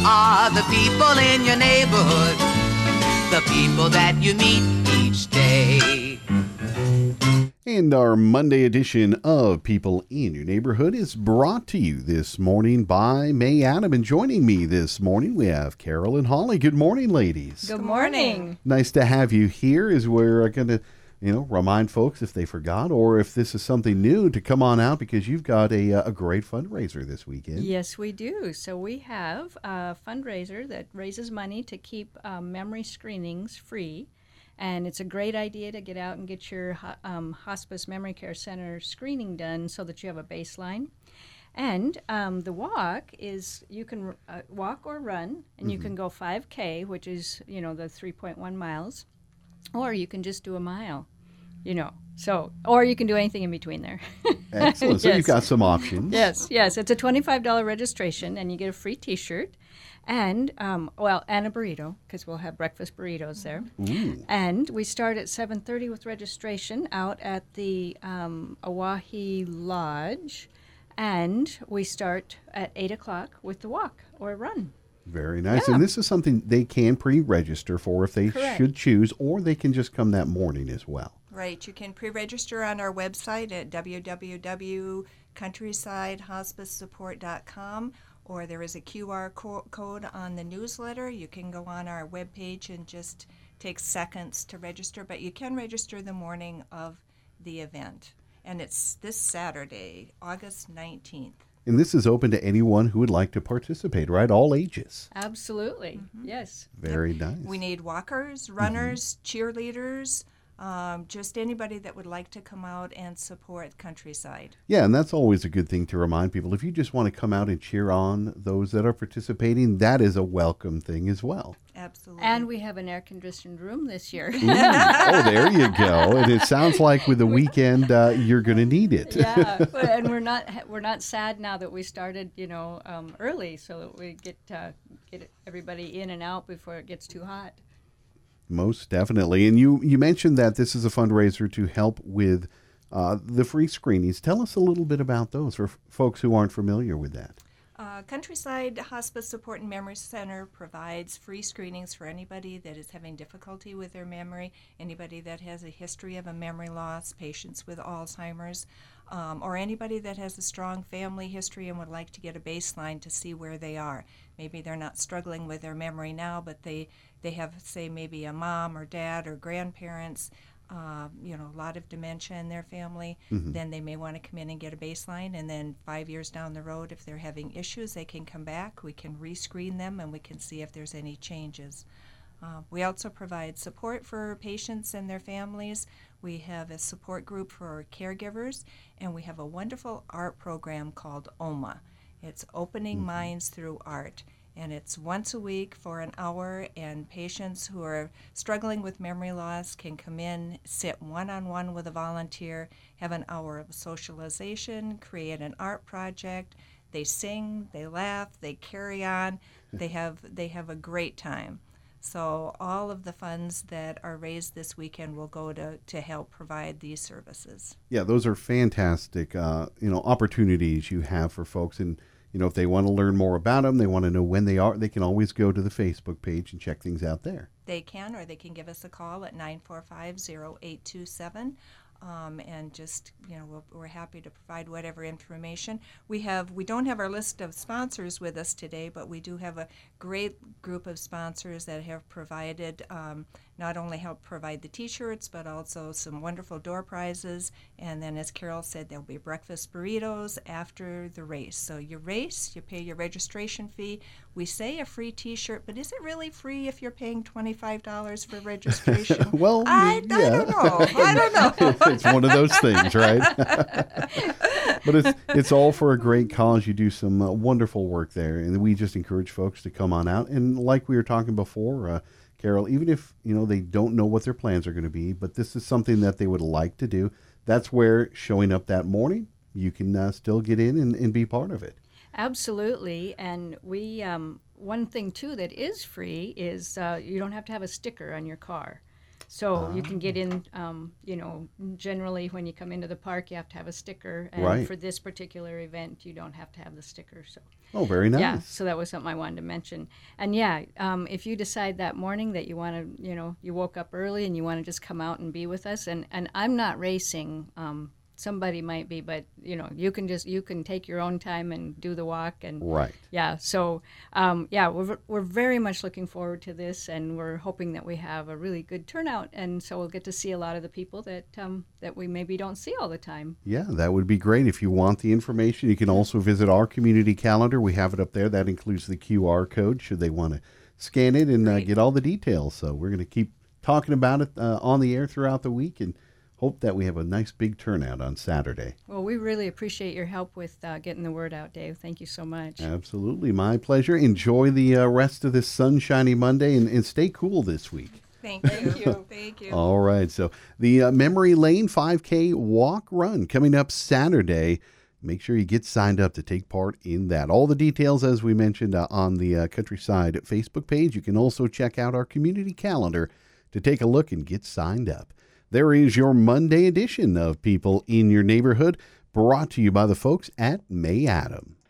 are the people in your neighborhood, the people that you meet each day. And our Monday edition of People in Your Neighborhood is brought to you this morning by May Adam. And joining me this morning, we have Carol and Holly. Good morning, ladies. Good morning. Nice to have you here as we're going to, remind folks if they forgot or if this is something new to come on out because you've got a great fundraiser this weekend. Yes, we do. So we have a fundraiser that raises money to keep memory screenings free. And it's a great idea to get out and get your Hospice Memory Care Center screening done so that you have a baseline. And the walk is you can walk or run, and you can go 5K, which is, the 3.1 miles, or you can just do a mile, So, or you can do anything in between there. Excellent. So you've got some options. Yes. It's a $25 registration, and you get a free T-shirt. And, and a burrito, because we'll have breakfast burritos there. Ooh. And we start at 7:30 with registration out at the Oahe Lodge. And we start at 8 o'clock with the walk or run. Very nice. Yeah. And this is something they can pre-register for if they Correct. should choose, or they can just come that morning as well. Right. You can pre-register on our website at www.countrysidehospicesupport.com, or there is a QR code on the newsletter. You can go on our webpage and just take seconds to register, but you can register the morning of the event. And it's this Saturday, August 19th. And this is open to anyone who would like to participate, right? All ages. Absolutely. Yes. Very nice. We need walkers, runners, cheerleaders, just anybody that would like to come out and support Countryside. Yeah, and that's always a good thing to remind people. If you just want to come out and cheer on those that are participating, that is a welcome thing as well. Absolutely. And we have an air-conditioned room this year. Oh, there you go. And it sounds like with the weekend, you're going to need it. Yeah, and we're not sad now that we started, early, so that we get everybody in and out before it gets too hot. Most definitely. And you mentioned that this is a fundraiser to help with the free screenings. Tell us a little bit about those for folks who aren't familiar with that. Countryside Hospice Support and Memory Center provides free screenings for anybody that is having difficulty with their memory, anybody that has a history of a memory loss, patients with Alzheimer's, or anybody that has a strong family history and would like to get a baseline to see where they are. Maybe they're not struggling with their memory now, but they have, say, maybe a mom or dad or grandparents, a lot of dementia in their family. Then they may want to come in and get a baseline, and then 5 years down the road, if they're having issues, they can come back. We can rescreen them, and we can see if there's any changes. We also provide support for patients and their families. We have a support group for caregivers, and we have a wonderful art program called OMA. It's Opening Minds Through Art. And it's once a week for an hour, and patients who are struggling with memory loss can come in, sit one-on-one with a volunteer, have an hour of socialization, create an art project. They sing, they laugh, they carry on. They have a great time. So all of the funds that are raised this weekend will go to help provide these services. Yeah, those are fantastic, opportunities you have for folks. And if they want to learn more about them, they want to know when they are, they can always go to the Facebook page and check things out there. They can, or they can give us a call at 945-0827. And just, we're happy to provide whatever information. We don't have our list of sponsors with us today, but we do have a great group of sponsors that have provided, not only help provide the T-shirts, but also some wonderful door prizes. And then, as Carol said, there'll be breakfast burritos after the race. So you race, you pay your registration fee. We say a free T-shirt, but is it really free if you're paying $25 for registration? Well, I don't know. It's one of those things, right? But it's all for a great cause. You do some wonderful work there, and we just encourage folks to come on out. And like we were talking before, Carol, even if they don't know what their plans are going to be, but this is something that they would like to do, that's where showing up that morning, you can still get in and be part of it. Absolutely. And we one thing, too, that is free is you don't have to have a sticker on your car. So you can get in, generally when you come into the park, you have to have a sticker. And Right. for this particular event, you don't have to have the sticker. So Oh, very nice. yeah, so that was something I wanted to mention. And yeah, if you decide that morning that you want to, you woke up early and you want to just come out and be with us, and I'm not racing. Somebody might be, but you can take your own time and do the walk. And Right. yeah, so we're very much looking forward to this, and we're hoping that we have a really good turnout, and so we'll get to see a lot of the people that we maybe don't see all the time. Yeah, that would be great. If you want the information, you can also visit our community calendar. We have it up there. That includes the QR code should they want to scan it and Great. get all the details. So we're going to keep talking about it on the air throughout the week and hope that we have a nice big turnout on Saturday. Well, we really appreciate your help with getting the word out, Dave. Thank you so much. Absolutely. My pleasure. Enjoy the rest of this sunshiny Monday and stay cool this week. Thank you. Thank you. All right. So the Memory Lane 5K walk run coming up Saturday. Make sure you get signed up to take part in that. All the details, as we mentioned, on the Countryside Facebook page. You can also check out our community calendar to take a look and get signed up. There is your Monday edition of People in Your Neighborhood, brought to you by the folks at May Adam.